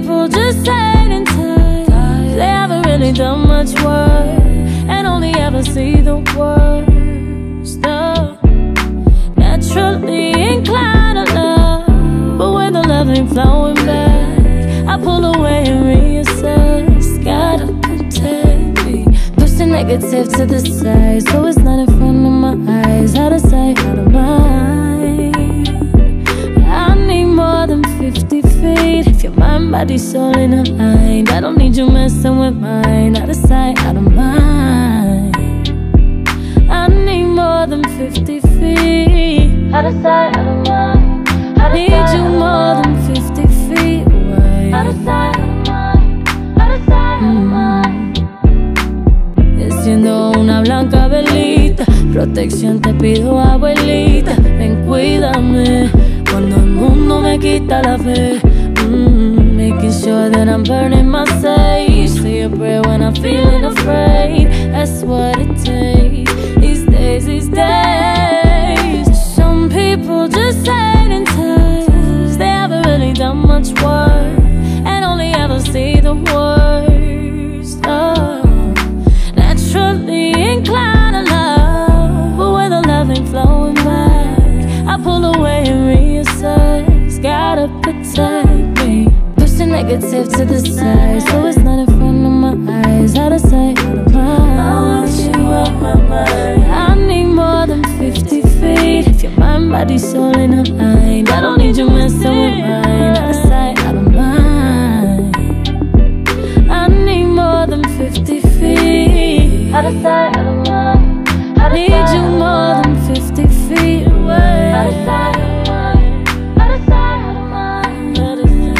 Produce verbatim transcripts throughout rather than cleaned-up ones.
people just stayed in touch. They haven't really done much work and only ever see the worst. No. Naturally inclined to love, but when the love ain't flowing back, I pull away and reassess. Gotta protect me, push the negative to the side, so it's not in front of my eyes. Out of sight, out of mind. I need more than fifty feet. If your mind, body, soul in aligned, I don't need you messing with mine. Out of sight, out of mind. I need more than fifty feet. Out of sight, out of mind. I need you more than fifty feet away. Out of sight, out of mind. Out of sight, out of mind. Siendo una blanca velita, protección te pido, abuelita. Ven, cuídame cuando el mundo me quita la fe. mm, Making sure that I'm burning my sage. Say a prayer when I'm feeling afraid. That's what it takes these days, these days. Some people just stayed in touch. They haven't really done much work and only ever see the worst. Oh. Naturally inclined to love, but when the love ain't flowing back, I pull away and reassess. Gotta protect me, push the negative to the side, so it's not in front of my eyes. Out of sight, out of mind. I want you out my mind. I need more than fifty feet. If your mind, body, soul in aligned, I don't need you messing with mine. Out of sight, out of mind. I need more than fifty feet. Out of sight, out of mind. I need you more than fifty feet away. Out of sight, out of mind. Out of sight, out of mind. Out of sight.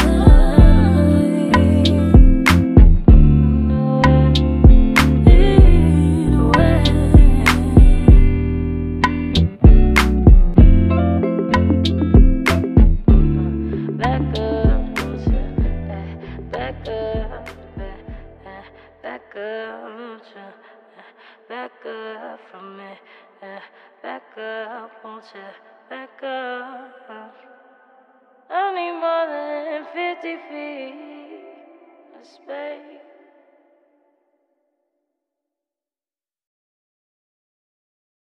Back up, back up, back up, back up from me, back up, won't you back up? I need more than fifty feet.